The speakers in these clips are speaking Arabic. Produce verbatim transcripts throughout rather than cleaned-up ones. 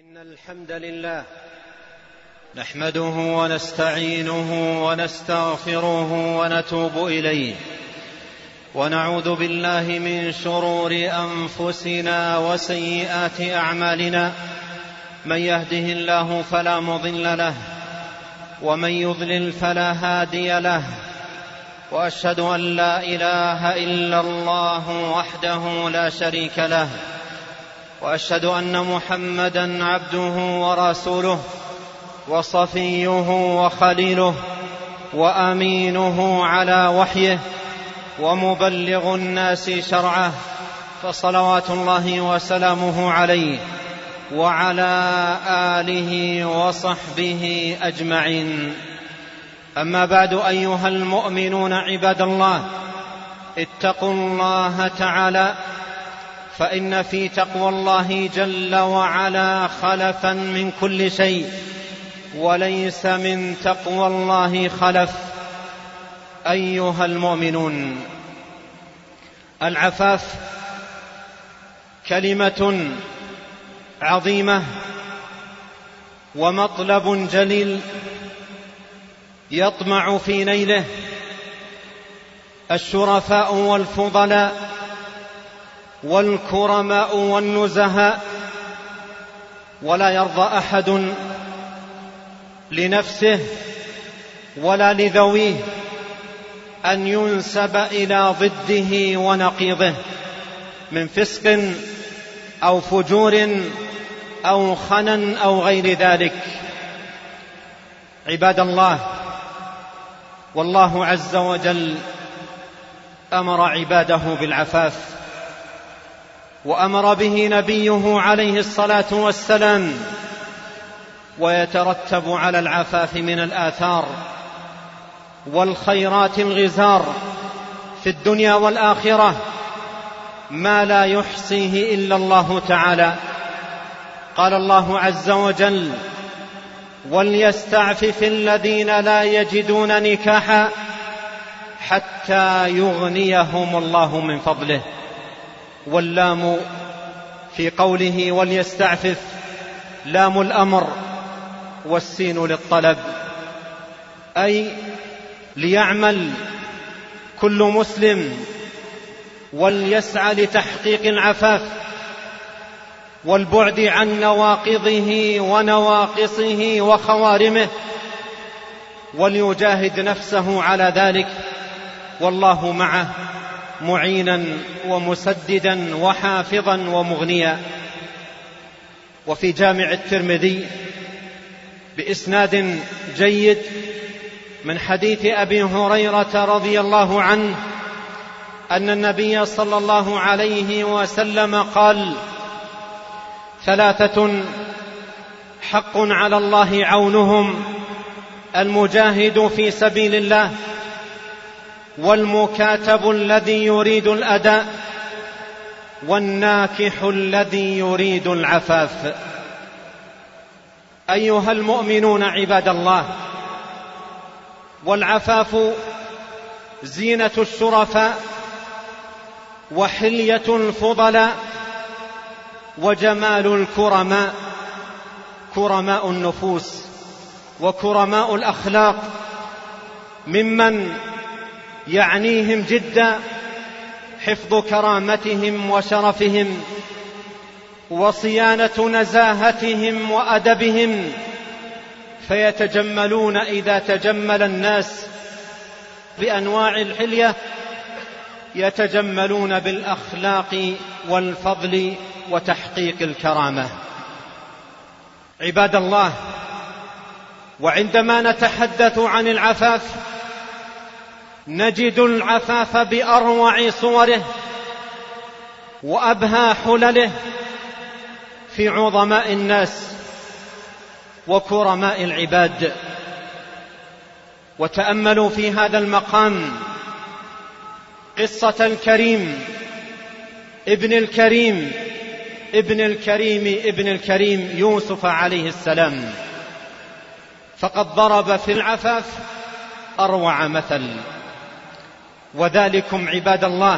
إن الحمد لله نحمده ونستعينه ونستغفره ونتوب إليه، ونعوذ بالله من شرور أنفسنا وسيئات أعمالنا. من يهده الله فلا مضل له، ومن يضلل فلا هادي له، وأشهد أن لا إله إلا الله وحده لا شريك له، وأشهد أن محمدًا عبده ورسوله وصفيه وخليله وأمينه على وحيه ومبلغ الناس شرعه، فصلوات الله وسلامه عليه وعلى آله وصحبه أجمعين. أما بعد، أيها المؤمنون عباد الله، اتقوا الله تعالى، فإن في تقوى الله جل وعلا خلفا من كل شيء، وليس من تقوى الله خلف. أيها المؤمنون، العفاف كلمة عظيمة ومطلب جليل يطمع في نيله الشرفاء والفضلاء والكرماء والنزهاء، ولا يرضى أحد لنفسه ولا لذويه أن ينسب إلى ضده ونقيضه من فسق أو فجور أو خنا أو غير ذلك. عباد الله، والله عز وجل أمر عباده بالعفاف، وأمر به نبيه عليه الصلاة والسلام، ويترتب على العفاف من الآثار والخيرات الغزار في الدنيا والآخرة ما لا يحصيه إلا الله تعالى. قال الله عز وجل: وليستعفف الذين لا يجدون نكاحا حتى يغنيهم الله من فضله. واللام في قوله وليستعفف لام الأمر، والسين للطلب، أي ليعمل كل مسلم وليسعى لتحقيق العفاف والبعد عن نواقضه ونواقصه وخوارمه، وليجاهد نفسه على ذلك، والله معه معينا ومسددا وحافظا ومغنيا. وفي جامع الترمذي بإسناد جيد من حديث أبي هريرة رضي الله عنه أن النبي صلى الله عليه وسلم قال: ثلاثة حق على الله عونهم: المجاهد في سبيل الله، والمكاتب الذي يريد الأداء، والناكح الذي يريد العفاف. أيها المؤمنون عباد الله، والعفاف زينة الشرفاء وحلية الفضلاء وجمال الكرماء، كرماء النفوس وكرماء الأخلاق، ممن يعنيهم جدا حفظ كرامتهم وشرفهم وصيانة نزاهتهم وأدبهم، فيتجملون إذا تجمل الناس بأنواع الحلية يتجملون بالأخلاق والفضل وتحقيق الكرامة. عباد الله، وعندما نتحدث عن العفاف نجد العفاف بأروع صوره وأبهى حلله في عظماء الناس وكرماء العباد. وتأملوا في هذا المقام قصة الكريم ابن الكريم ابن الكريم ابن الكريم يوسف عليه السلام، فقد ضرب في العفاف أروع مثل. وذلكم عباد الله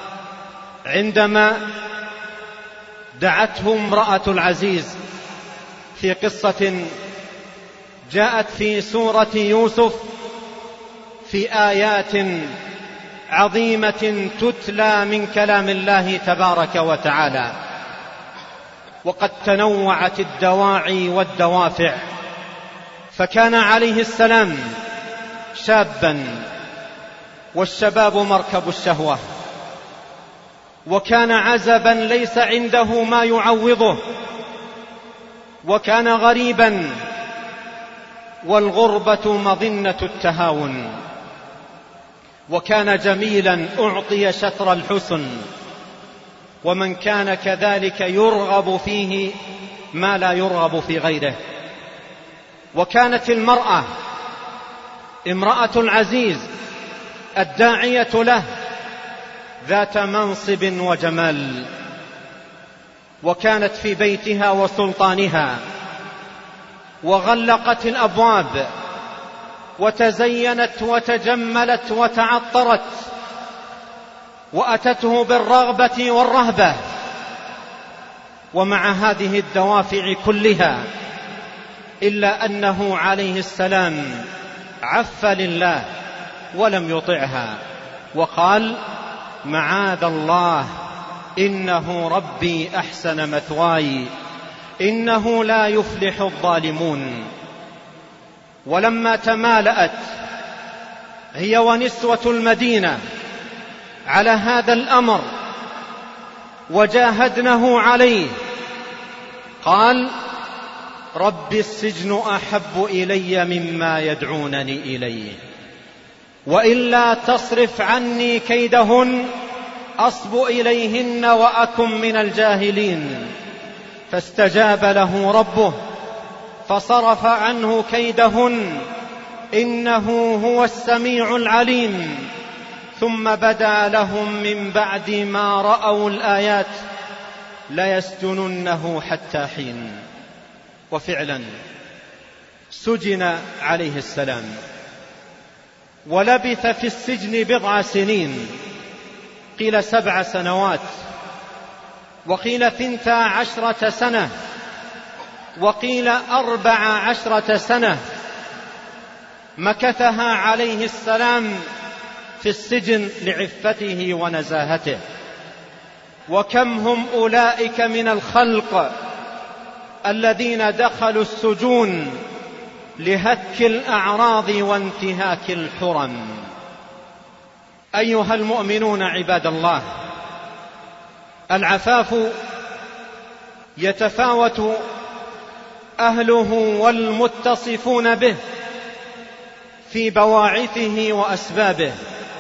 عندما دعته امرأة العزيز في قصة جاءت في سورة يوسف في آيات عظيمة تتلى من كلام الله تبارك وتعالى، وقد تنوعت الدواعي والدوافع. فكان عليه السلام شابا، والشباب مركب الشهوة، وكان عزبا ليس عنده ما يعوضه، وكان غريبا، والغربة مظنة التهاون، وكان جميلا أعطي شطر الحسن، ومن كان كذلك يرغب فيه ما لا يرغب في غيره. وكانت المرأة امرأة العزيز الداعية له ذات منصب وجمال، وكانت في بيتها وسلطانها، وغلقت الأبواب وتزينت وتجملت وتعطرت، وأتته بالرغبة والرهبة. ومع هذه الدوافع كلها إلا أنه عليه السلام عف لله ولم يطعها، وقال: معاذ الله، إنه ربي أحسن مثواي، إنه لا يفلح الظالمون. ولما تمالأت هي ونسوة المدينة على هذا الأمر وجاهدنه عليه، قال: رب السجن أحب إلي مما يدعونني إليه، وإلا تصرف عني كيدهن أصب إليهن وأكن من الجاهلين. فاستجاب له ربه فصرف عنه كيدهن، إنه هو السميع العليم. ثم بدا لهم من بعد ما رأوا الآيات ليسجننه حتى حين. وفعلا سجن عليه السلام، ولبث في السجن بضع سنين، قيل سبع سنوات، وقيل ثنتا عشرة سنة، وقيل أربع عشرة سنة مكثها عليه السلام في السجن لعفته ونزاهته. وكم هم أولئك من الخلق الذين دخلوا السجون لهتك الأعراض وانتهاك الحرم. أيها المؤمنون عباد الله، العفاف يتفاوت أهله والمتصفون به في بواعثه وأسبابه،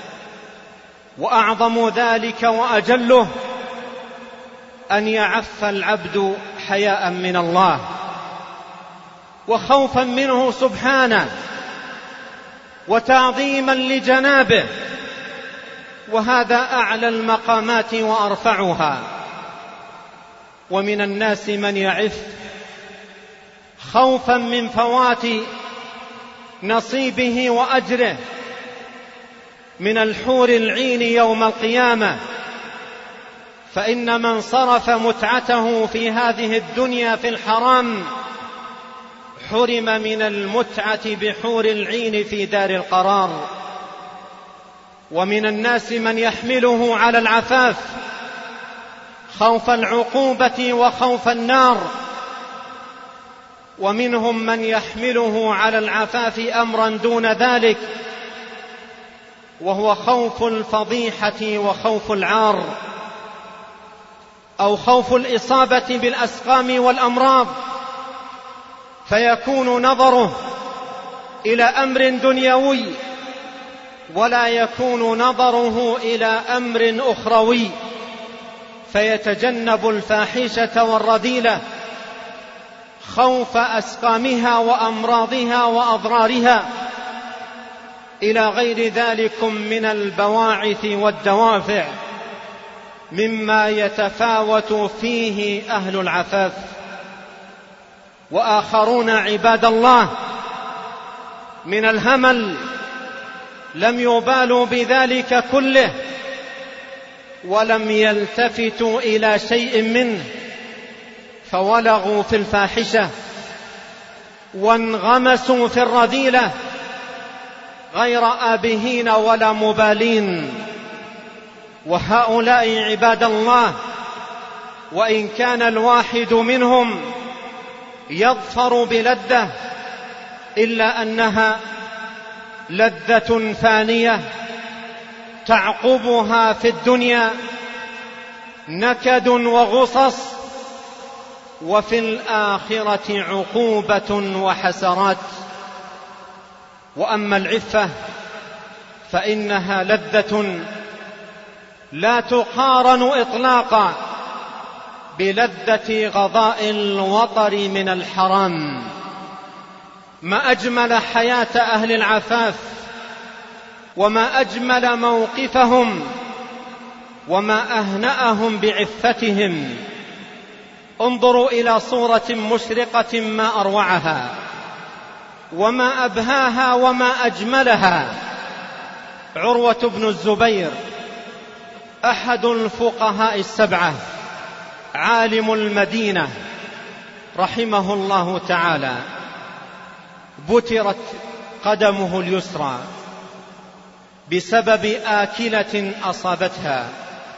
وأعظم ذلك وأجله أن يعف العبد حياء من الله وخوفا منه سبحانه وتعظيما لجنابه، وهذا أعلى المقامات وأرفعها. ومن الناس من يعف خوفا من فوات نصيبه وأجره من الحور العين يوم القيامة، فإن من صرف متعته في هذه الدنيا في الحرام حرم من المتعة بحور العين في دار القرار. ومن الناس من يحمله على العفاف خوف العقوبة وخوف النار، ومنهم من يحمله على العفاف أمرا دون ذلك، وهو خوف الفضيحة وخوف العار، أو خوف الإصابة بالأسقام والأمراض، فيكون نظره إلى أمر دنيوي ولا يكون نظره إلى أمر أخروي، فيتجنب الفاحشة والرذيلة خوف أسقامها وأمراضها وأضرارها، إلى غير ذلك من البواعث والدوافع مما يتفاوت فيه أهل العفاف. وآخرون عباد الله من الهمل لم يبالوا بذلك كله ولم يلتفتوا إلى شيء منه، فولغوا في الفاحشة وانغمسوا في الرذيلة غير آبهين ولا مبالين. وهؤلاء عباد الله وإن كان الواحد منهم يظفر بلذة إلا أنها لذة فانية تعقبها في الدنيا نكد وغصص، وفي الآخرة عقوبة وحسرات. وأما العفة فإنها لذة لا تقارن إطلاقا بلذة غضاء الوطر من الحرام. ما أجمل حياة أهل العفاف، وما أجمل موقفهم، وما أهنأهم بعفتهم. انظروا إلى صورة مشرقة ما أروعها، وما أبهاها، وما أجملها. عروة بن الزبير أحد الفقهاء السبعة، عالم المدينة رحمه الله تعالى، بترت قدمه اليسرى بسبب آكلة أصابتها،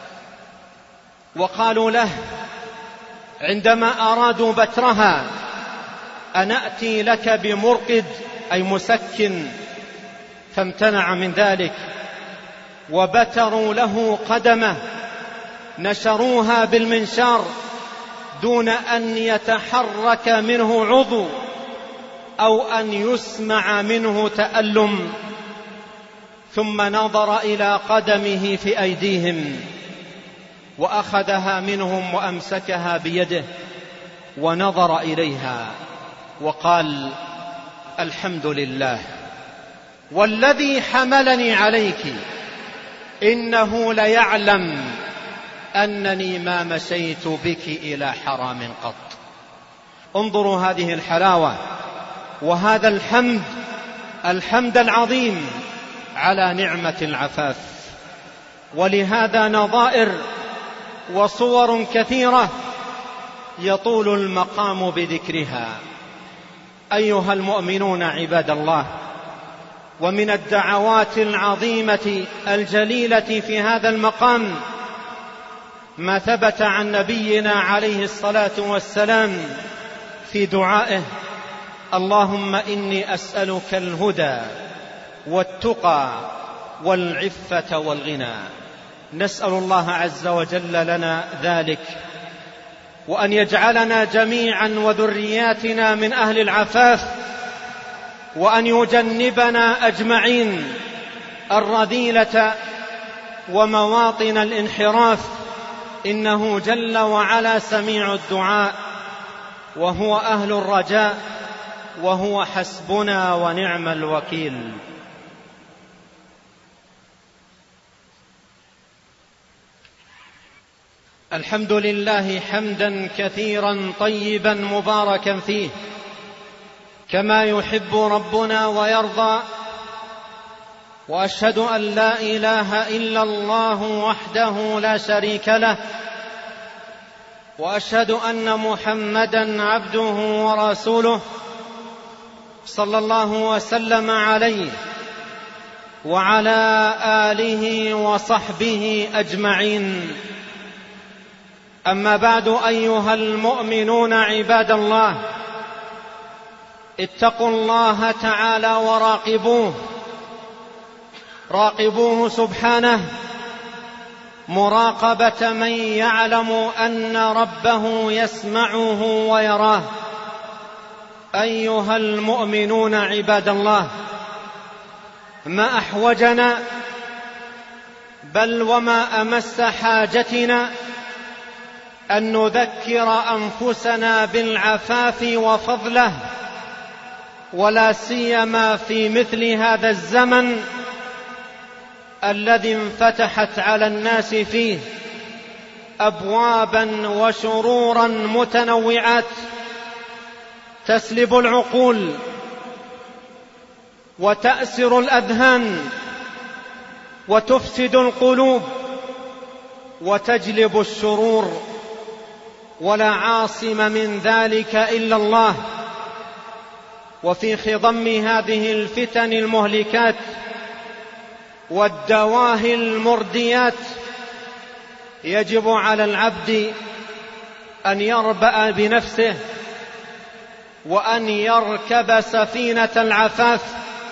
وقالوا له عندما أرادوا بترها: أنأتي لك بمرقد أي مسكن؟ فامتنع من ذلك، وبتروا له قدمه، نشروها بالمنشار دون أن يتحرك منه عضو أو أن يسمع منه تألم. ثم نظر إلى قدمه في أيديهم وأخذها منهم وأمسكها بيده ونظر إليها وقال: الحمد لله والذي حملني عليك، إنه ليعلم أنني ما مشيت بك إلى حرام قط. انظروا هذه الحلاوة وهذا الحمد، الحمد العظيم على نعمة العفاف. ولهذا نظائر وصور كثيرة يطول المقام بذكرها. أيها المؤمنون عباد الله، ومن الدعوات العظيمة الجليلة في هذا المقام ما ثبت عن نبينا عليه الصلاة والسلام في دعائه: اللهم إني أسألك الهدى والتقى والعفة والغنى. نسأل الله عز وجل لنا ذلك، وأن يجعلنا جميعا وذرياتنا من أهل العفاف، وأن يجنبنا أجمعين الرذيلة ومواطن الانحراف، إنه جل وعلا سميع الدعاء، وهو أهل الرجاء، وهو حسبنا ونعم الوكيل. الحمد لله حمدا كثيرا طيبا مباركا فيه، كما يحب ربنا ويرضى. وأشهد أن لا إله إلا الله وحده لا شريك له، وأشهد أن محمدا عبده ورسوله، صلى الله وسلم عليه وعلى آله وصحبه أجمعين. أما بعد، أيها المؤمنون عباد الله، اتقوا الله تعالى وراقبوه، راقبوه سبحانه مراقبة من يعلم أن ربه يسمعه ويراه. أيها المؤمنون عباد الله، ما أحوجنا بل وما أمس حاجتنا أن نذكر أنفسنا بالعفاف وفضله، ولا سيما في مثل هذا الزمن الذي انفتحت على الناس فيه أبوابا وشرورا متنوعات تسلب العقول وتأسر الأذهان وتفسد القلوب وتجلب الشرور، ولا عاصم من ذلك إلا الله. وفي خضم هذه الفتن المهلكات والدواهي المرديات يجب على العبد أن يربأ بنفسه وأن يركب سفينة العفاف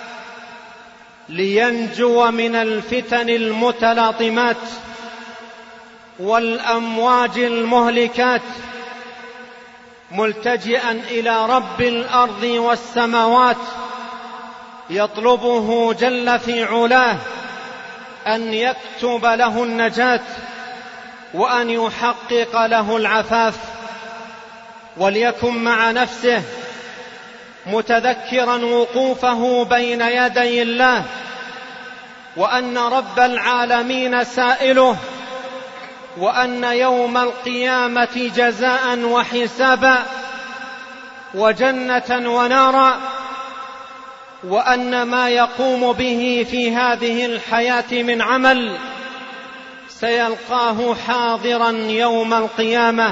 لينجو من الفتن المتلاطمات والأمواج المهلكات، ملتجئا إلى رب الأرض والسماوات يطلبه جل في علاه أن يكتب له النجاة وأن يحقق له العفاف. وليكن مع نفسه متذكرا وقوفه بين يدي الله، وأن رب العالمين سائله، وأن يوم القيامة جزاء وحسابا وجنة ونارا، وأن ما يقوم به في هذه الحياة من عمل سيلقاه حاضرا يوم القيامة.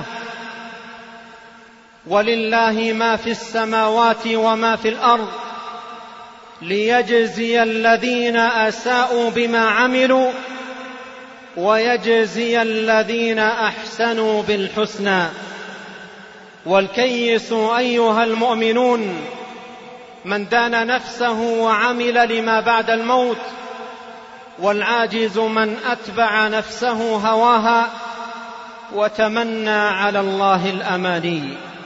ولله ما في السماوات وما في الأرض ليجزي الذين أساءوا بما عملوا ويجزي الذين أحسنوا بالحسنى. والكيس أيها المؤمنون من دان نفسه وعمل لما بعد الموت، والعاجز من أتبع نفسه هواها وتمنى على الله الأماني.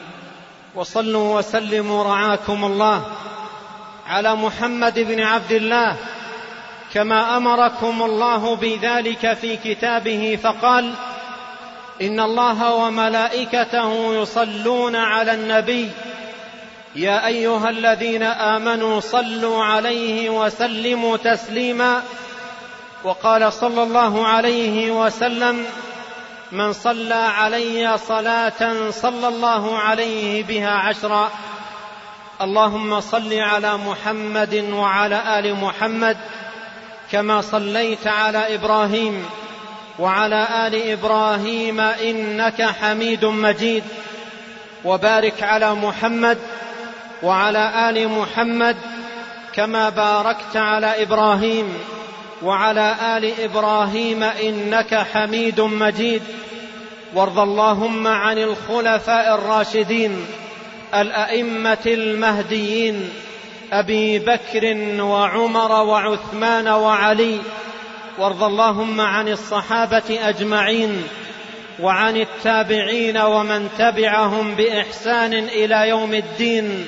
وصلوا وسلموا رعاكم الله على محمد بن عبد الله كما أمركم الله بذلك في كتابه، فقال: إن الله وملائكته يصلون على النبي يا أيها الذين آمنوا صلوا عليه وسلموا تسليما. وقال صلى الله عليه وسلم: من صلى علي صلاة صلى الله عليه بها عشرا. اللهم صل على محمد وعلى آل محمد كما صليت على إبراهيم وعلى آل إبراهيم إنك حميد مجيد، وبارك على محمد وعلى آل محمد كما باركت على إبراهيم وعلى آل إبراهيم إنك حميد مجيد. وارض اللهم عن الخلفاء الراشدين الأئمة المهديين أبي بكر وعمر وعثمان وعلي. وارض اللهم عن الصحابة أجمعين وعن التابعين ومن تبعهم بإحسان إلى يوم الدين،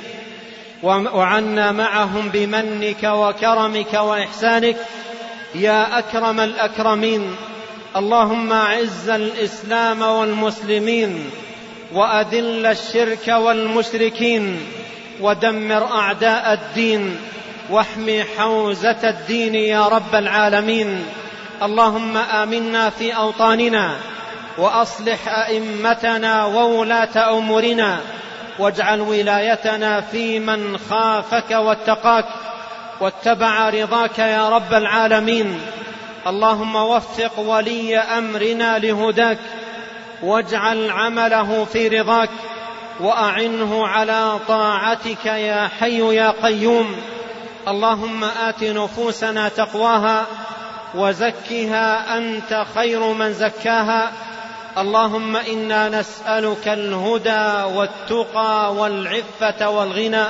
وعنا معهم بمنك وكرمك وإحسانك يا أكرم الأكرمين. اللهم أعز الإسلام والمسلمين وأذل الشرك والمشركين ودمر أعداء الدين واحمي حوزة الدين يا رب العالمين. اللهم آمنا في أوطاننا وأصلح أئمتنا وولاة أمورنا، واجعل ولايتنا في من خافك واتقاك واتبع رضاك يا رب العالمين. اللهم وفق ولي أمرنا لهداك، واجعل عمله في رضاك، وأعنه على طاعتك يا حي يا قيوم. اللهم آت نفوسنا تقواها وزكها أنت خير من زكاها. اللهم إنا نسألك الهدى والتقى والعفة والغنى.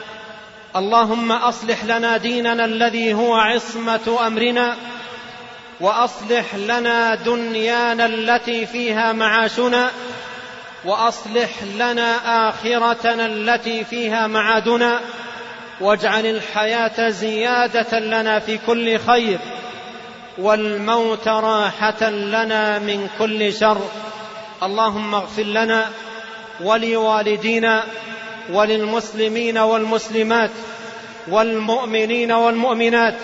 اللهم أصلح لنا ديننا الذي هو عصمة أمرنا، وأصلح لنا دنيانا التي فيها معاشنا، وأصلح لنا آخرتنا التي فيها معادنا، واجعل الحياة زيادة لنا في كل خير والموت راحة لنا من كل شر. اللهم اغفر لنا ولوالدينا وللمسلمين والمسلمات والمؤمنين والمؤمنات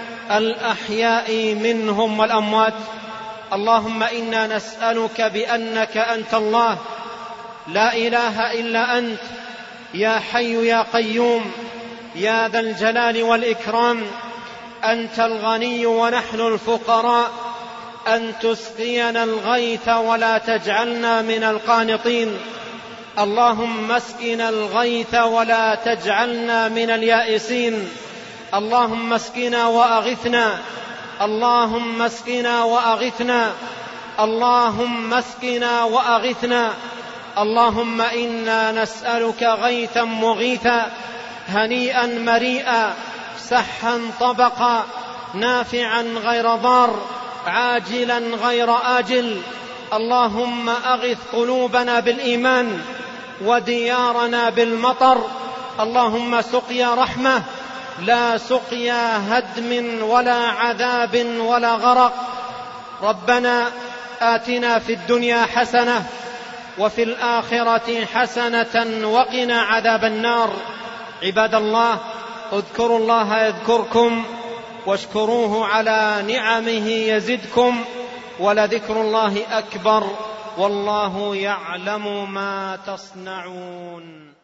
الأحياء منهم والأموات. اللهم إنا نسألك بأنك أنت الله لا إله إلا أنت، يا حي يا قيوم يا ذا الجلال والإكرام، أنت الغني ونحن الفقراء، أن تسقينا الغيث ولا تجعلنا من القانطين، اللهم اسقنا الغيث ولا تجعلنا من اليائسين. اللهم اسقنا وأغثنا، اللهم اسقنا وأغثنا، اللهم اسقنا وأغثنا. اللهم إنا نسألك غيثا مغيثا، هنيئا مريئا، سحا طبقا، نافعا غير ضار، عاجلا غير آجل. اللهم أغث قلوبنا بالإيمان وديارنا بالمطر. اللهم سقيا رحمة لا سقيا هدم ولا عذاب ولا غرق. ربنا آتنا في الدنيا حسنة وفي الآخرة حسنة وقنا عذاب النار. عباد الله، اذكروا الله يذكركم واشكروه على نعمه يزدكم، ولذكر الله أكبر، والله يعلم ما تصنعون.